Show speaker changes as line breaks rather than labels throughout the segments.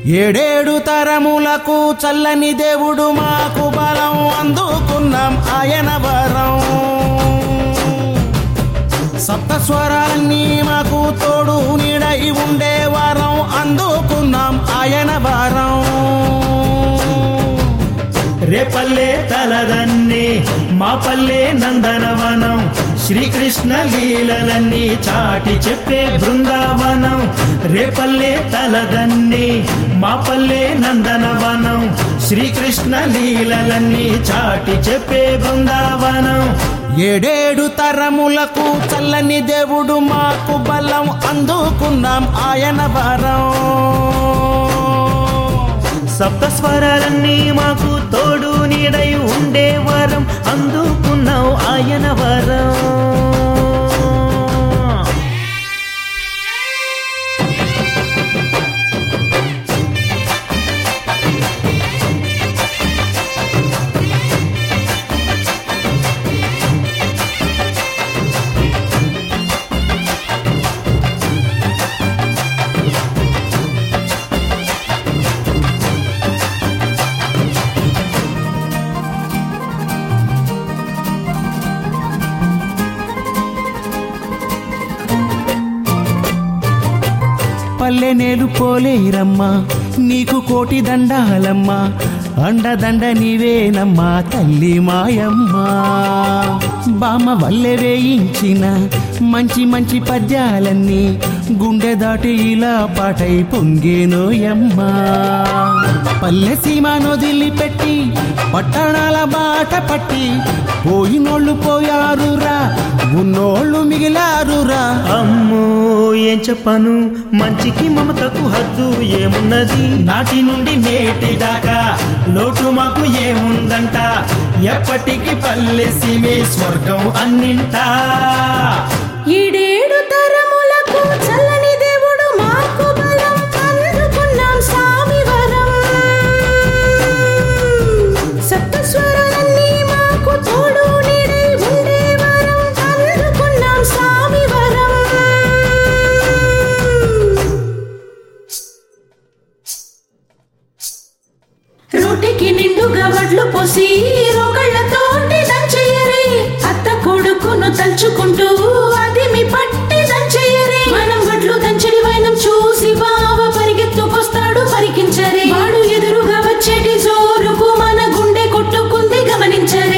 ఏడేడు తరములకు చల్లని దేవుడు మాకు బలం అందుకున్నాం ఆయన వరం. సప్తస్వరాలన్నీ మాకు తోడు నీడై ఉండే వరం అందుకున్నాం ఆయన వరం.
రేపల్లె తలదన్ని మా పల్లె నందనవనం, శ్రీకృష్ణ లీలలన్నీ చాటి చెప్పే బృందావనం. రేపల్లె తలదన్ని మా పల్లె నందనవనం, శ్రీకృష్ణ లీలలన్నీ చాటి చెప్పే బృందావనం.
ఏడేడు తరములకు చల్లని దేవుడు మాకు బలం అందుకున్నాం ఆయన వరం.
సప్తస్వరాలన్నీ మాకు తోడు నీడై ఉండే వరం అందుకున్నావు ఆయన వరం.
పల్లె నేలు పోలేరమ్మా నీకు కోటి దండాలమ్మా, అండదండ నీవేనమ్మా తల్లి మాయమ్మా. బామ వల్లె వేయించిన మంచి మంచి పద్యాలన్నీ గుండె దాటి ఇలా పాటై పొంగేనోయమ్మా. పల్లె సీమ నొదిలిపెట్టి పట్టణాల బాట పట్టి పోయినోళ్ళు పోయారురా, ఉన్నోళ్ళు మిగిలారురా.
అమ్మో ఏం చెప్పను మంచికి మమతకు హద్దు ఏమున్నది, నాటి నుండి నేటి దాకా లోటు మాకు ఏముందంట, ఎప్పటికీ పల్లె సీమే స్వర్గం అన్నింటా.
ఏడేడు తరములకు చల్లని దేవుడు మాకు బలం అందుకున్నాం స్వామి వరం. సప్తస్వరాలన్నీ మాకు తోడు నీడై ఉండే వరం అందుకున్నాం స్వామి వరం. రోటికి నిండుగా వడ్లు పోసి రోగళ్ళతోటి దంచెయ్యరే, అత్త కొడుకును తలుచుకుంటూ అది మీ పట్టి దంచెయ్యరే. మనం వడ్లు దంచడి వైనం చూసి బావ పరిగెత్తుకొస్తాడు పరికించరే, వాడు ఎదురుగా వచ్చేటి జోరుకు మన గుండె కొట్టుకుంది గమనించరే.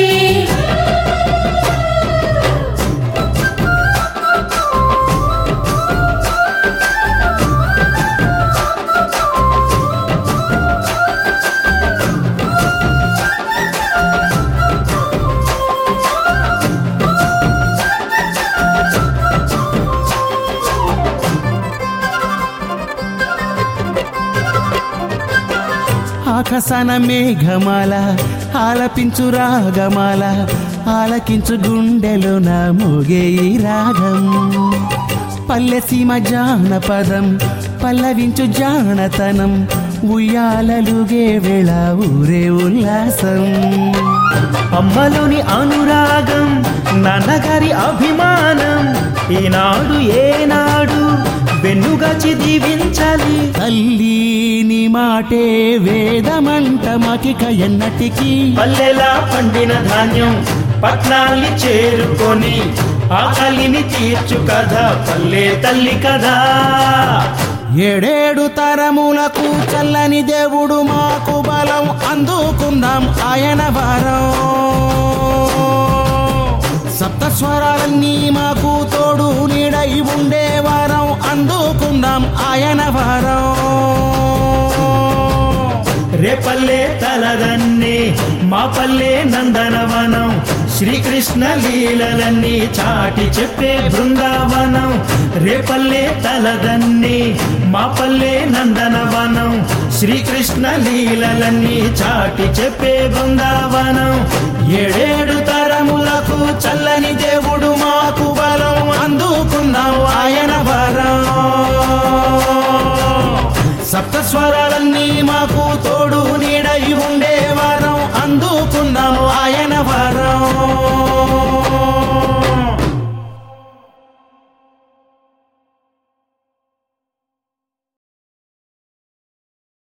ఆకాశాన మేఘమాల ఆలపించు రాగమాల, ఆలకించు గుండెలోన మోగే ఈ రాగం. పల్లె సీమ జానపదం పల్లవించు జానతనం, ఉయ్యాలలుగే వేళ ఊరే ఉల్లాసం.
అమ్మలోని అనురాగం నాన్నగారి అభిమానం, ఈనాడు ఏనాడు వెన్నుగాచి దీవించాలి.
తల్లి నీ మాటే వేదమంట మాకిక ఎన్నటికి,
పల్లెలా పండిన ధాన్యం పట్నాల్ని చేరుకొని ఆకలిని తీర్చు కదా పల్లె తల్లి కదా.
ఏడేడు తరములకు చల్లని దేవుడు మాకు బలం అందుకున్నాం ఆయన వరం. సప్తస్వరాలన్నీ మాకు తోడు నీడై ఉండే వరం అందుకున్నాం ఆయన వరం.
రేపల్లె తలదన్ని మా పల్లె నందనవనం, శ్రీకృష్ణ లీలలన్నీ చాటి చెప్పే బృందావనం. రేపల్లె తలదన్ని మా పల్లె నందనవనం, శ్రీకృష్ణ లీలలన్నీ చాటి చెప్పే బృందావనం. ఏడేడు తరములకు చల్లని దేవుడు మాకు బలం అందుకున్నాం ఆయన వరం. సప్తస్వరాలన్నీ మాకు తోడు నీడై ఉండే వరం అందుకున్నాము ఆయన వరం.